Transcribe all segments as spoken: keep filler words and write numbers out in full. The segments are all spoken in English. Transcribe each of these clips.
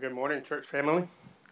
Good morning, church family.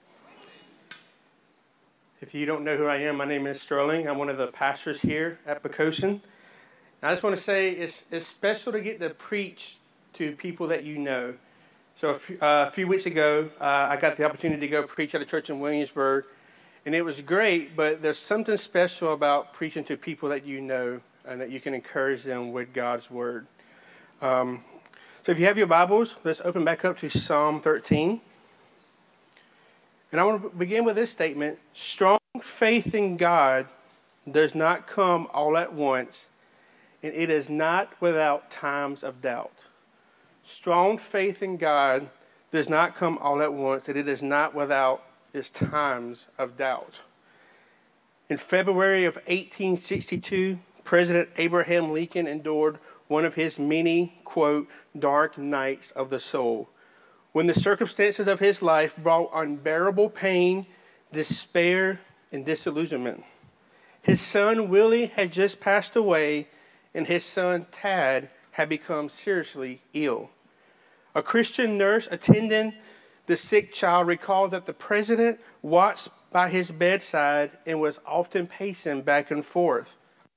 If you don't know who I am, my name is Sterling. I'm one of the pastors here at Pocosin. I just want to say it's, it's special to get to preach to people that you know. So a few, uh, a few weeks ago, uh, I got the opportunity to go preach at a church in Williamsburg, and it was great, but there's something special about preaching to people that you know and that you can encourage them with God's word. Um, so if you have your Bibles, let's open back up to Psalm thirteen. And I want to begin with this statement. Strong faith in God does not come all at once, and it is not without times of doubt. Strong faith in God does not come all at once, and it is not without its times of doubt. In February of eighteen sixty-two, President Abraham Lincoln endured one of his many, quote, dark nights of the soul, when the circumstances of his life brought unbearable pain, despair, and disillusionment. His son Willie had just passed away, and his son Tad had become seriously ill. A Christian nurse attending the sick child recalled that the president watched by his bedside and was often pacing back and forth.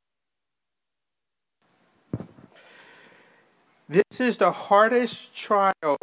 This is the hardest trial.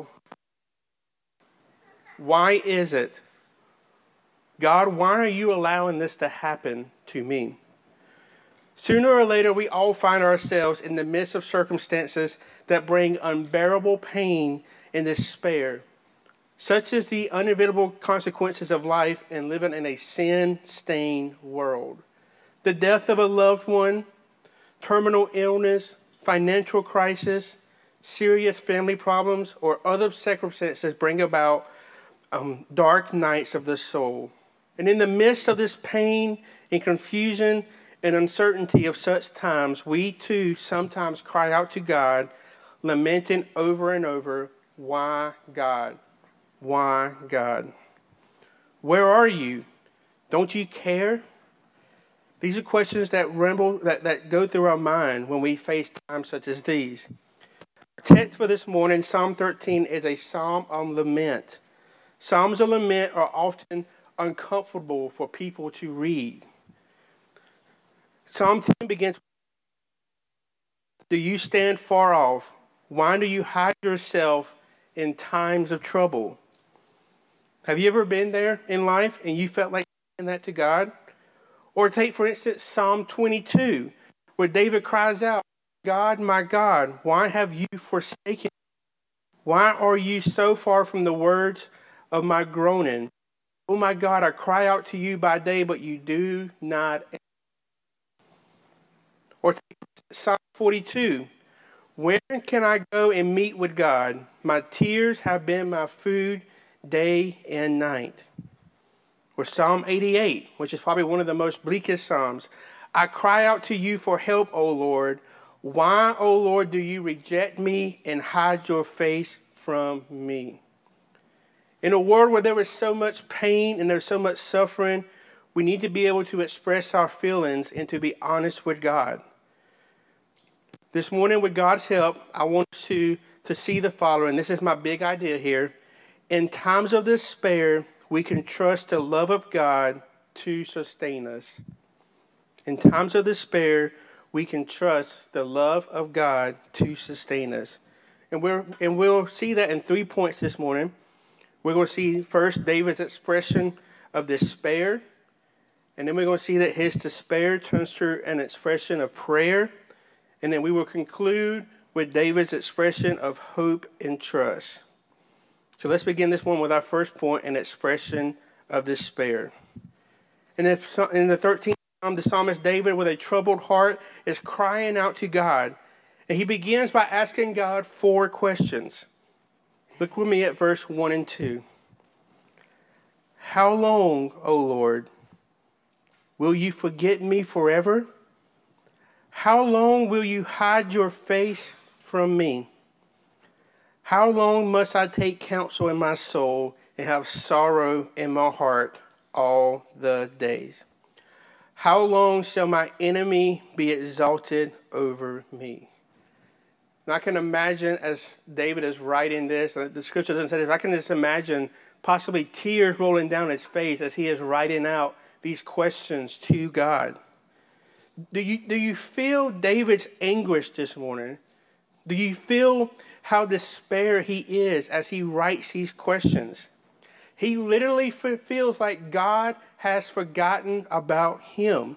Why is it? God, why are you allowing this to happen to me? Sooner or later, we all find ourselves in the midst of circumstances that bring unbearable pain and despair, such as the unavoidable consequences of life and living in a sin-stained world. The death of a loved one, terminal illness, financial crisis, serious family problems, or other circumstances bring about Um, dark nights of the soul. And in the midst of this pain and confusion and uncertainty of such times, we too sometimes cry out to God, lamenting over and over, why God? Why God? Where are you? Don't you care? These are questions that ramble, that, that go through our mind when we face times such as these. Our text for this morning, Psalm thirteen, is a psalm on lament. Psalms of lament are often uncomfortable for people to read. Psalm ten begins, do you stand far off? Why do you hide yourself in times of trouble? Have you ever been there in life and you felt like saying that to God? Or take, for instance, Psalm twenty-two, where David cries out, God, my God, why have you forsaken me? Why are you so far from the words of my groaning? Oh my God, I cry out to you by day, but you do not. Or Psalm forty-two, where can I go and meet with God? My tears have been my food day and night. Or Psalm eighty-eight, which is probably one of the most bleakest Psalms. I cry out to you for help, O Lord. Why, O Lord, do you reject me and hide your face from me? In a world where there is so much pain and there's so much suffering, we need to be able to express our feelings and to be honest with God. This morning, with God's help, I want us to, to see the following. This is my big idea here. In times of despair, we can trust the love of God to sustain us. In times of despair, we can trust the love of God to sustain us. And, we're, and we'll see that in three points this morning. We're going to see first David's expression of despair, and then we're going to see that his despair turns to an expression of prayer, and then we will conclude with David's expression of hope and trust. So let's begin this one with our first point, an expression of despair. In the, in the thirteenth Psalm, the psalmist David, with a troubled heart, is crying out to God, and he begins by asking God four questions. Look with me at verse one and two. How long, O Lord, will you forget me forever? How long will you hide your face from me? How long must I take counsel in my soul and have sorrow in my heart all the days? How long shall my enemy be exalted over me? And I can imagine, as David is writing this, the scripture doesn't say this, I can just imagine possibly tears rolling down his face as he is writing out these questions to God. Do you, do you feel David's anguish this morning? Do you feel how despair he is as he writes these questions? He literally feels like God has forgotten about him.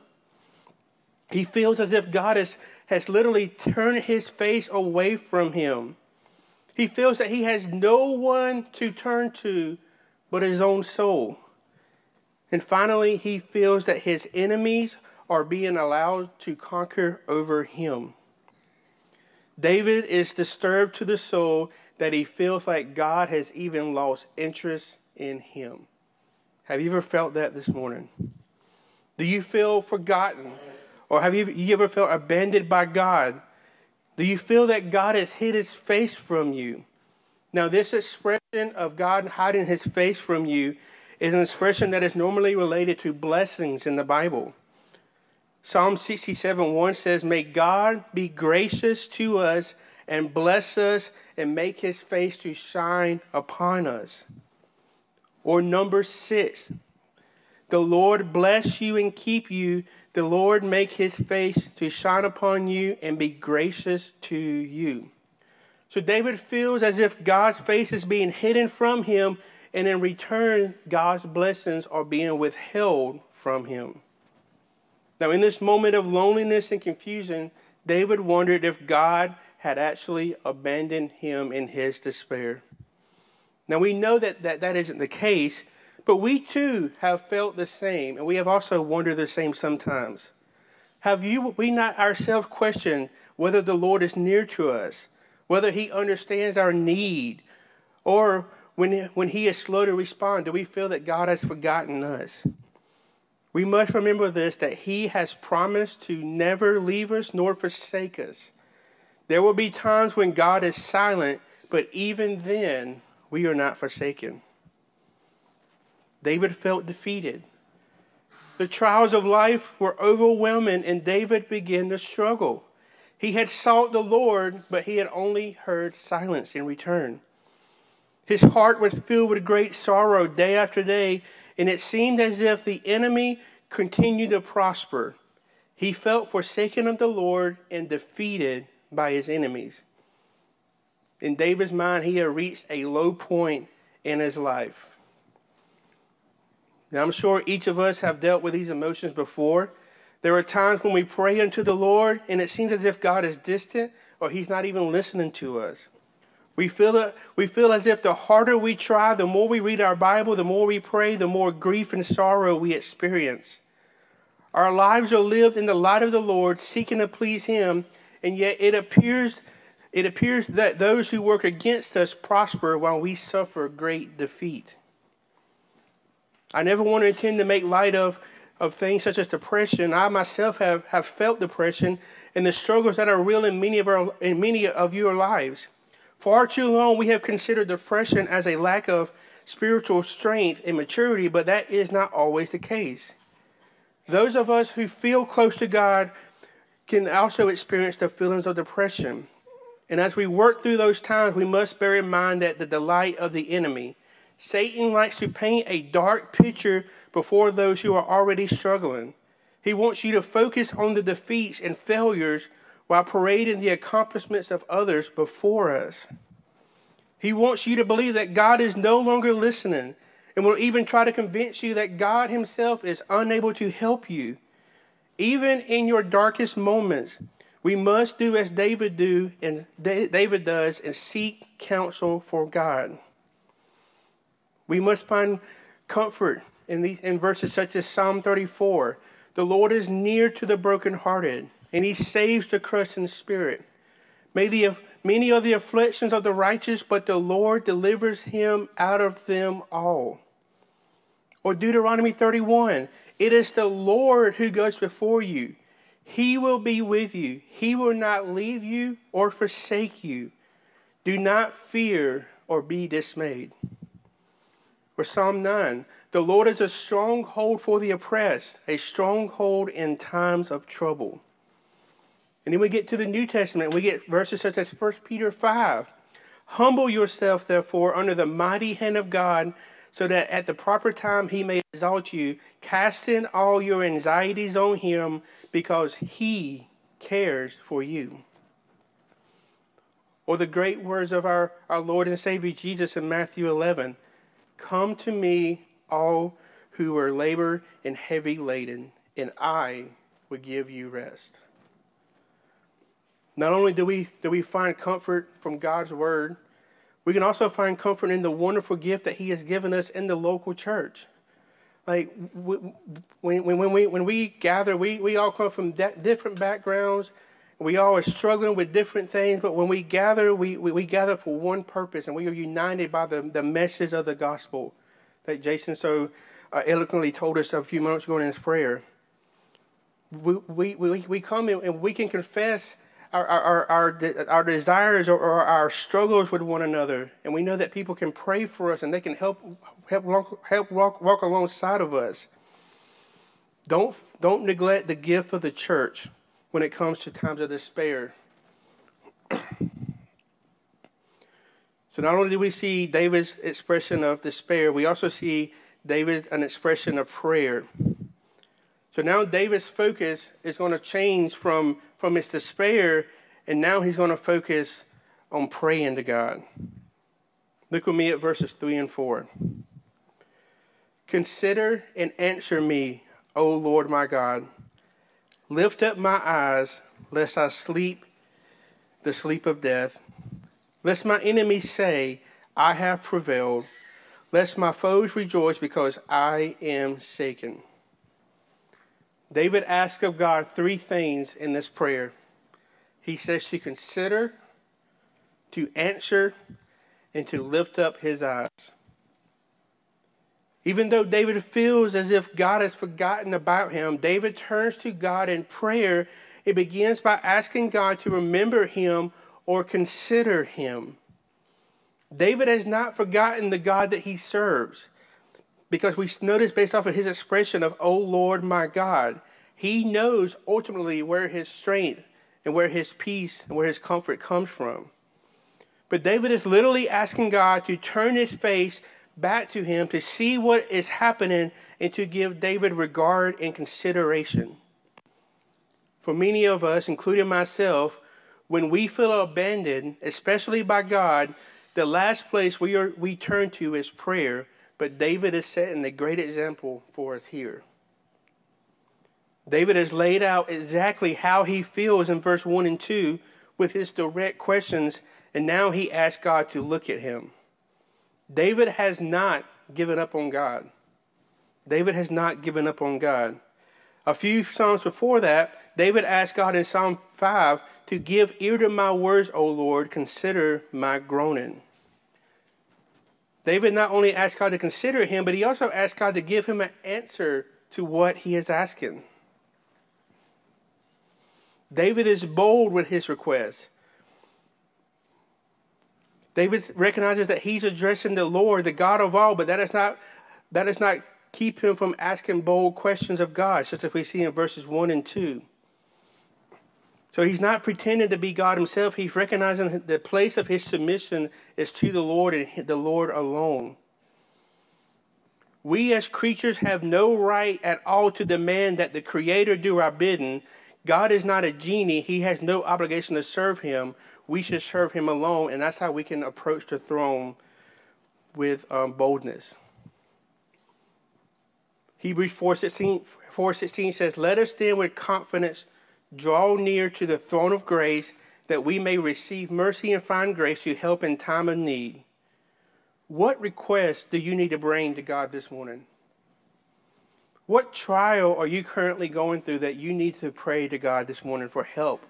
He feels as if God has, has literally turned his face away from him. He feels that he has no one to turn to but his own soul. And finally, he feels that his enemies are being allowed to conquer over him. David is disturbed to the soul that he feels like God has even lost interest in him. Have you ever felt that this morning? Do you feel forgotten? Or have you, you ever felt abandoned by God? Do you feel that God has hid his face from you? Now, this expression of God hiding his face from you is an expression that is normally related to blessings in the Bible. Psalm sixty-seven one says, "May God be gracious to us and bless us and make his face to shine upon us." Or number six, "The Lord bless you and keep you. The Lord make his face to shine upon you and be gracious to you." So David feels as if God's face is being hidden from him, and in return, God's blessings are being withheld from him. Now, in this moment of loneliness and confusion, David wondered if God had actually abandoned him in his despair. Now, we know that that, that isn't the case, but we too have felt the same, and we have also wondered the same sometimes. Have you, we not ourselves questioned whether the Lord is near to us, whether he understands our need, or when, when he is slow to respond, do we feel that God has forgotten us? We must remember this, that he has promised to never leave us nor forsake us. There will be times when God is silent, but even then, we are not forsaken. David felt defeated. The trials of life were overwhelming, and David began to struggle. He had sought the Lord, but he had only heard silence in return. His heart was filled with great sorrow day after day, and it seemed as if the enemy continued to prosper. He felt forsaken of the Lord and defeated by his enemies. In David's mind, he had reached a low point in his life. Now, I'm sure each of us have dealt with these emotions before. There are times when we pray unto the Lord, and it seems as if God is distant or he's not even listening to us. We feel it, we feel as if the harder we try, the more we read our Bible, the more we pray, the more grief and sorrow we experience. Our lives are lived in the light of the Lord, seeking to please him, and yet it appears, it appears that those who work against us prosper while we suffer great defeat. I never want to intend to make light of, of things such as depression. I myself have, have felt depression and the struggles that are real in many of our in many of your lives. Far too long we have considered depression as a lack of spiritual strength and maturity, but that is not always the case. Those of us who feel close to God can also experience the feelings of depression. And as we work through those times, we must bear in mind that the delight of the enemy, Satan likes to paint a dark picture before those who are already struggling. He wants you to focus on the defeats and failures while parading the accomplishments of others before us. He wants you to believe that God is no longer listening and will even try to convince you that God himself is unable to help you. Even in your darkest moments, we must do as David do and David does and seek counsel for God. We must find comfort in, the, in verses such as Psalm thirty-four. The Lord is near to the brokenhearted, and he saves the crushed in spirit. May the many are the afflictions of the righteous, but the Lord delivers him out of them all. Or Deuteronomy thirty-one. It is the Lord who goes before you. He will be with you. He will not leave you or forsake you. Do not fear or be dismayed. Or Psalm nine. The Lord is a stronghold for the oppressed, a stronghold in times of trouble. And then we get to the New Testament. We get verses such as First Peter five. Humble yourself, therefore, under the mighty hand of God, so that at the proper time he may exalt you, casting all your anxieties on him because he cares for you. Or the great words of our, our Lord and Savior Jesus in Matthew eleven, come to me, all who are labored and heavy laden, and I will give you rest. Not only do we do we find comfort from God's word, we can also find comfort in the wonderful gift that he has given us in the local church. Like when, when, when, we, when we gather, we, we all come from different backgrounds. We all are struggling with different things, but when we gather, we, we, we gather for one purpose, and we are united by the, the message of the gospel that Jason so uh, eloquently told us a few moments ago in his prayer. We, we, we, we come in and we can confess our, our, our, our desires or, or our struggles with one another, and we know that people can pray for us and they can help help walk, help walk, walk alongside of us. Don't, don't neglect the gift of the church when it comes to times of despair. So not only do we see David's expression of despair, we also see David an expression of prayer. So now David's focus is going to change from, from his despair, and now he's going to focus on praying to God. Look with me at verses three and four. Consider and answer me, O Lord my God. Lift up my eyes, lest I sleep the sleep of death. Lest my enemies say, I have prevailed. Lest my foes rejoice because I am shaken. David asks of God three things in this prayer. He says to consider, to answer, and to lift up his eyes. Even though David feels as if God has forgotten about him, David turns to God in prayer. It begins by asking God to remember him or consider him. David has not forgotten the God that he serves, because we notice based off of his expression of, O Lord my God, he knows ultimately where his strength and where his peace and where his comfort comes from. But David is literally asking God to turn his face back to him to see what is happening and to give David regard and consideration. For many of us, including myself, when we feel abandoned, especially by God, the last place we are we turn to is prayer. But David is setting a great example for us here. David has laid out exactly how he feels in verse one and two with his direct questions, and now he asks God to look at him. David has not given up on God. David has not given up on God. A few Psalms before that, David asked God in Psalm five to give ear to my words, O Lord, consider my groaning. David not only asked God to consider him, but he also asked God to give him an answer to what he is asking. David is bold with his request. David recognizes that he's addressing the Lord, the God of all, but that is not that does not keep him from asking bold questions of God, such as we see in verses one and two. So he's not pretending to be God himself. He's recognizing the place of his submission is to the Lord and the Lord alone. We as creatures have no right at all to demand that the Creator do our bidding. God is not a genie. He has no obligation to serve him. We should serve him alone, and that's how we can approach the throne with um, boldness. Hebrews four sixteen says, let us then with confidence draw near to the throne of grace, that we may receive mercy and find grace to help in time of need. What request do you need to bring to God this morning? What trial are you currently going through that you need to pray to God this morning for help?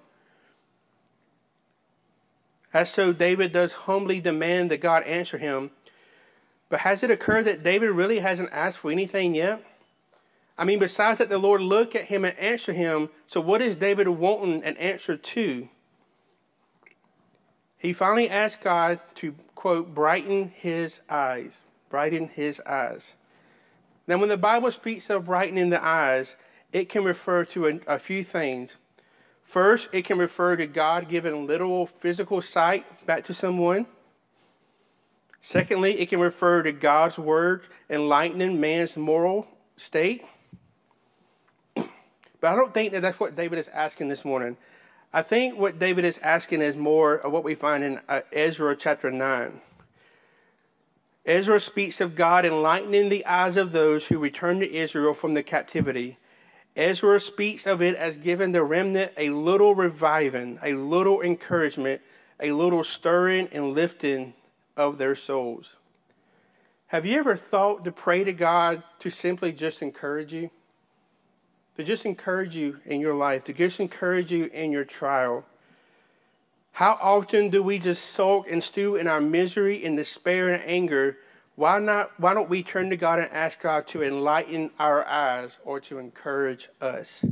As so, David does humbly demand that God answer him. But has it occurred that David really hasn't asked for anything yet? I mean, besides that the Lord look at him and answer him, so what is David wanting an answer to? He finally asked God to, quote, brighten his eyes. Brighten his eyes. Now, when the Bible speaks of brightening the eyes, it can refer to a, a few things. First, it can refer to God giving literal physical sight back to someone. Secondly, it can refer to God's word enlightening man's moral state. But I don't think that that's what David is asking this morning. I think what David is asking is more of what we find in uh, Ezra chapter nine. Ezra speaks of God enlightening the eyes of those who return to Israel from the captivity. Ezra speaks of it as giving the remnant a little reviving, a little encouragement, a little stirring and lifting of their souls. Have you ever thought to pray to God to simply just encourage you? To just encourage you in your life, to just encourage you in your trial. How often do we just sulk and stew in our misery and despair and anger? Why not? Why don't we turn to God and ask God to enlighten our eyes or to encourage us?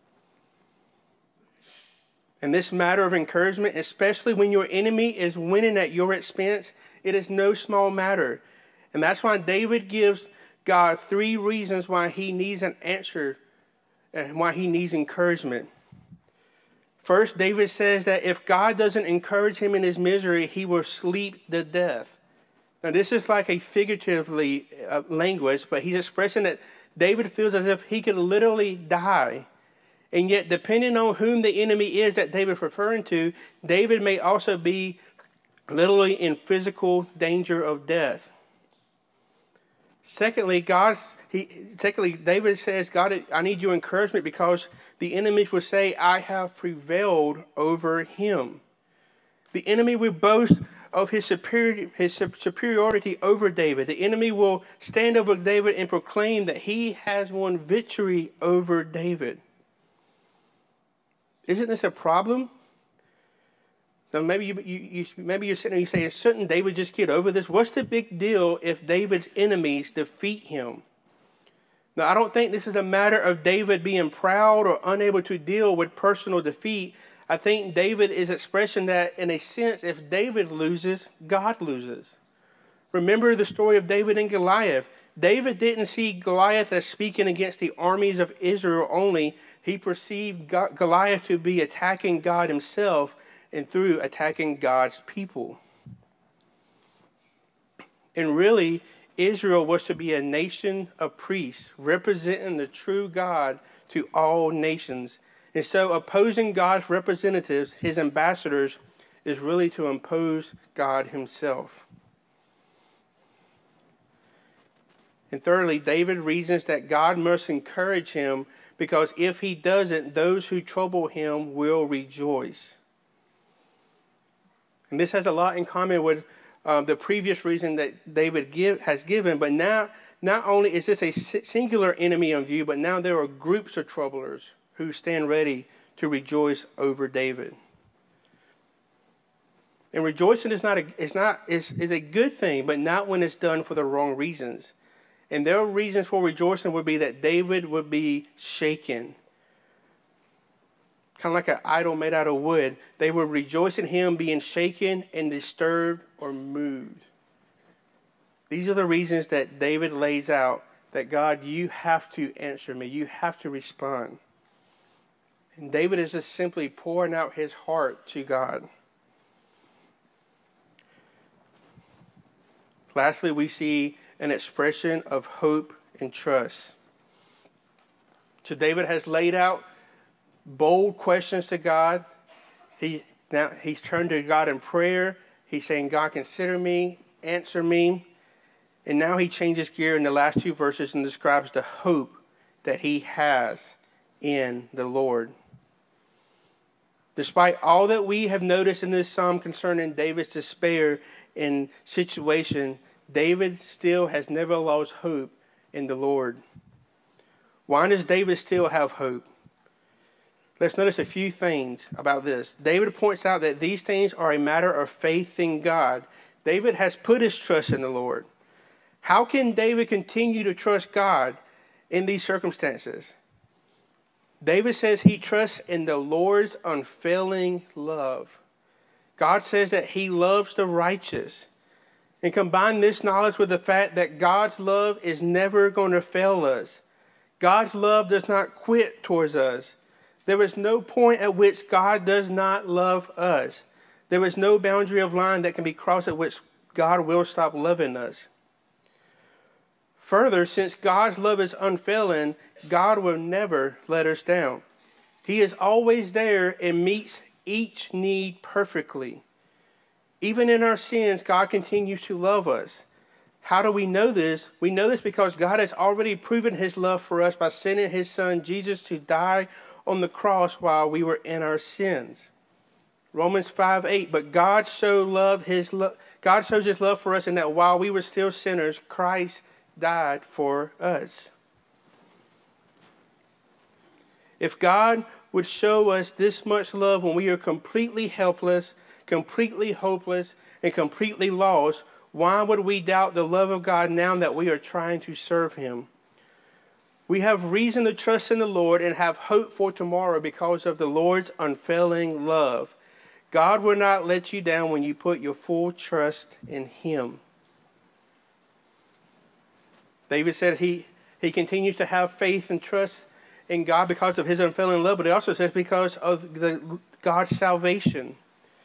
In this matter of encouragement, especially when your enemy is winning at your expense, it is no small matter. And that's why David gives God three reasons why he needs an answer and why he needs encouragement. First, David says that if God doesn't encourage him in his misery, he will sleep to death. Now, this is like a figuratively uh, language, but he's expressing that David feels as if he could literally die. And yet, depending on whom the enemy is that David's referring to, David may also be literally in physical danger of death. Secondly, God's He, secondly, David says, God, I need your encouragement because the enemies will say, I have prevailed over him. The enemy will boast of his, superior, his superiority over David. The enemy will stand over David and proclaim that he has won victory over David. Isn't this a problem? So maybe, you, you, you, maybe you're sitting there and you say, shouldn't David just get over this? What's the big deal if David's enemies defeat him? Now, I don't think this is a matter of David being proud or unable to deal with personal defeat. I think David is expressing that in a sense, if David loses, God loses. Remember the story of David and Goliath. David didn't see Goliath as speaking against the armies of Israel only. He perceived God, Goliath to be attacking God himself and through attacking God's people. And really, Israel was to be a nation of priests representing the true God to all nations. And so opposing God's representatives, his ambassadors, is really to impose God himself. And thirdly, David reasons that God must encourage him because if he doesn't, those who trouble him will rejoice. And this has a lot in common with uh, the previous reason that David give, has given. But now, not only is this a singular enemy in view, but now there are groups of troublers who stand ready to rejoice over David. And rejoicing is not a, is not is, is a good thing, but not when it's done for the wrong reasons. And their reasons for rejoicing would be that David would be shaken. Kind of like an idol made out of wood. They would rejoice in him being shaken and disturbed or moved. These are the reasons that David lays out that God, you have to answer me. You have to respond. And David is just simply pouring out his heart to God. Lastly, we see an expression of hope and trust. So David has laid out bold questions to God. He now he's turned to God in prayer. He's saying, God, consider me, answer me. And now he changes gear in the last two verses and describes the hope that he has in the Lord. Despite all that we have noticed in this psalm concerning David's despair and situation, David still has never lost hope in the Lord. Why does David still have hope? Let's notice a few things about this. David points out that these things are a matter of faith in God. David has put his trust in the Lord. How can David continue to trust God in these circumstances? David says he trusts in the Lord's unfailing love. God says that he loves the righteous. And combine this knowledge with the fact that God's love is never going to fail us. God's love does not quit towards us. There is no point at which God does not love us. There is no boundary of line that can be crossed at which God will stop loving us. Further, since God's love is unfailing, God will never let us down. He is always there and meets each need perfectly. Even in our sins, God continues to love us. How do we know this? We know this because God has already proven his love for us by sending his son Jesus to die on the cross while we were in our sins. Romans five eight, but God showed love his lo- God shows his love for us in that while we were still sinners, Christ died for us. If God would show us this much love when we are completely helpless, completely hopeless, and completely lost, why would we doubt the love of God now that we are trying to serve him? We have reason to trust in the Lord and have hope for tomorrow because of the Lord's unfailing love. God will not let you down when you put your full trust in him. David said he, he continues to have faith and trust in God because of his unfailing love, but he also says because of the God's salvation.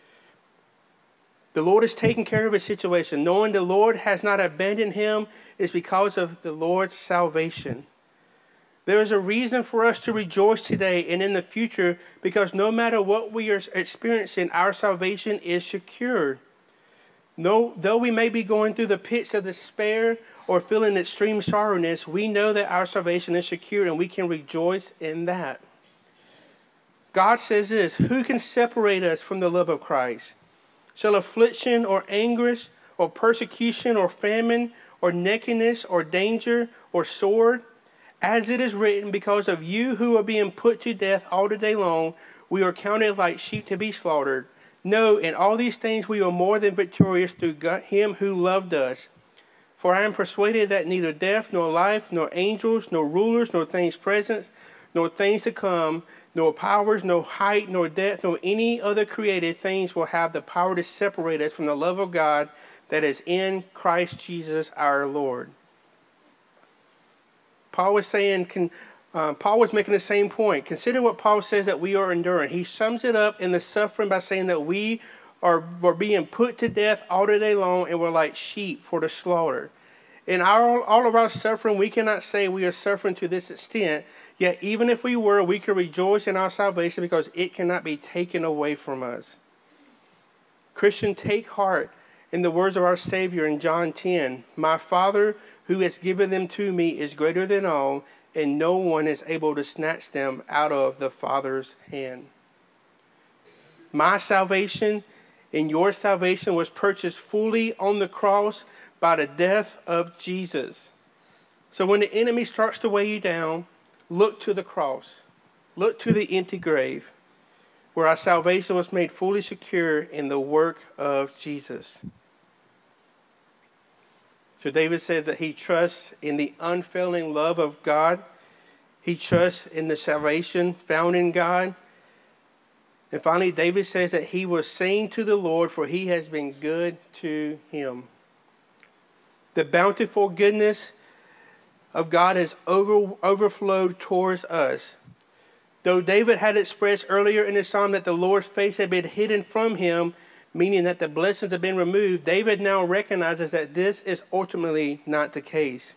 The Lord is taking care of his situation. Knowing the Lord has not abandoned him is because of the Lord's salvation. There is a reason for us to rejoice today and in the future because no matter what we are experiencing, our salvation is secured. No, though we may be going through the pits of despair or feeling extreme sorrowness, we know that our salvation is secured and we can rejoice in that. God says this, who can separate us from the love of Christ? Shall affliction or anguish or persecution or famine or nakedness or danger or sword? As it is written, because of you who are being put to death all the day long, we are counted like sheep to be slaughtered. No, in all these things we are more than victorious through God, him who loved us. For I am persuaded that neither death, nor life, nor angels, nor rulers, nor things present, nor things to come, nor powers, nor height, nor depth, nor any other created things will have the power to separate us from the love of God that is in Christ Jesus our Lord. Paul was saying, can, uh, Paul was making the same point. Consider what Paul says that we are enduring. He sums it up in the suffering by saying that we are, are being put to death all the day long and we're like sheep for the slaughter. In our, all of our suffering, we cannot say we are suffering to this extent. Yet even if we were, we could rejoice in our salvation because it cannot be taken away from us. Christian, take heart in the words of our Savior in John ten. My Father who has given them to me is greater than all, and no one is able to snatch them out of the Father's hand. My salvation and your salvation was purchased fully on the cross by the death of Jesus. So when the enemy starts to weigh you down, look to the cross. Look to the empty grave, where our salvation was made fully secure in the work of Jesus. So David says that he trusts in the unfailing love of God. He trusts in the salvation found in God. And finally, David says that he will sing to the Lord, for he has been good to him. The bountiful goodness of God has over, overflowed towards us. Though David had expressed earlier in the psalm that the Lord's face had been hidden from him, meaning that the blessings have been removed, David now recognizes that this is ultimately not the case.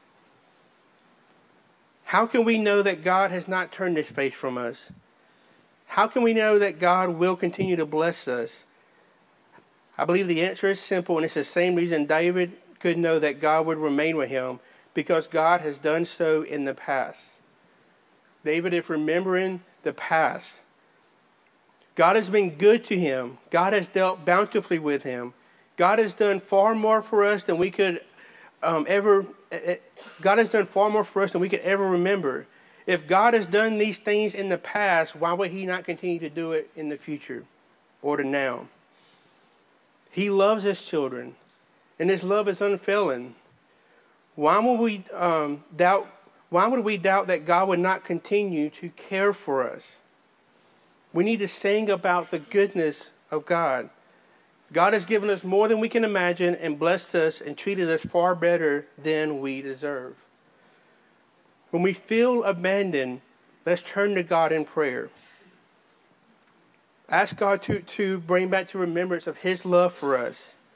How can we know that God has not turned his face from us? How can we know that God will continue to bless us? I believe the answer is simple, and it's the same reason David could know that God would remain with him, because God has done so in the past. David is remembering the past. God has been good to him. God has dealt bountifully with him. God has done far more for us than we could um, ever. Uh, God has done far more for us than we could ever remember. If God has done these things in the past, why would he not continue to do it in the future or the now? He loves his children, and his love is unfailing. Why would we um, doubt? Why would we doubt that God would not continue to care for us? We need to sing about the goodness of God. God has given us more than we can imagine and blessed us and treated us far better than we deserve. When we feel abandoned, let's turn to God in prayer. Ask God to, to bring back to remembrance of his love for us.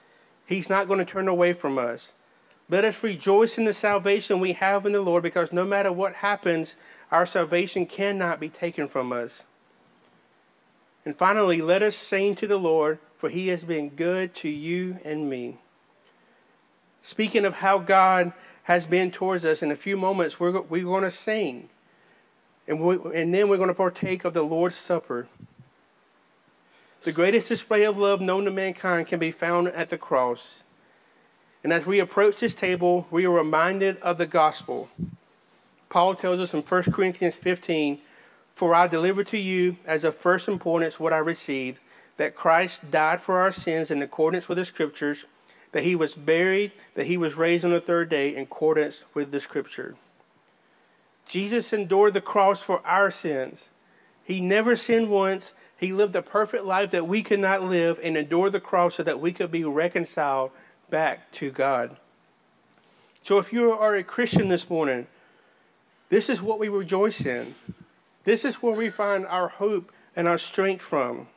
He's not going to turn away from us. Let us rejoice in the salvation we have in the Lord, because no matter what happens, our salvation cannot be taken from us. And finally, let us sing to the Lord, for he has been good to you and me. Speaking of how God has been towards us, in a few moments we're, we're going to sing. And, we, and then we're going to partake of the Lord's Supper. The greatest display of love known to mankind can be found at the cross. And as we approach this table, we are reminded of the gospel. Paul tells us in First Corinthians fifteen, "For I delivered to you as of first importance what I received, that Christ died for our sins in accordance with the Scriptures, that he was buried, that he was raised on the third day in accordance with the Scripture." Jesus endured the cross for our sins. He never sinned once. He lived a perfect life that we could not live and endured the cross so that we could be reconciled back to God. So if you are a Christian this morning, this is what we rejoice in. This is where we find our hope and our strength from.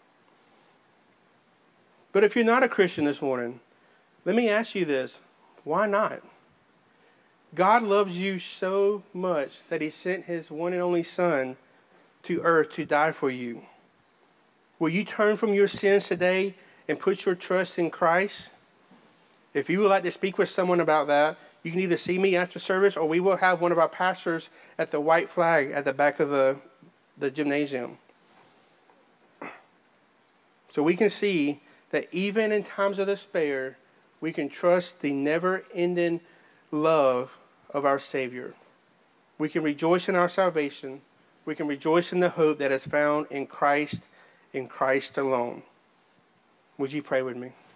But if you're not a Christian this morning, let me ask you this. Why not? God loves you so much that he sent his one and only Son to earth to die for you. Will you turn from your sins today and put your trust in Christ? If you would like to speak with someone about that, you can either see me after service, or we will have one of our pastors at the white flag at the back of the, the gymnasium. So we can see that even in times of despair, we can trust the never-ending love of our Savior. We can rejoice in our salvation. We can rejoice in the hope that is found in Christ, in Christ alone. Would you pray with me?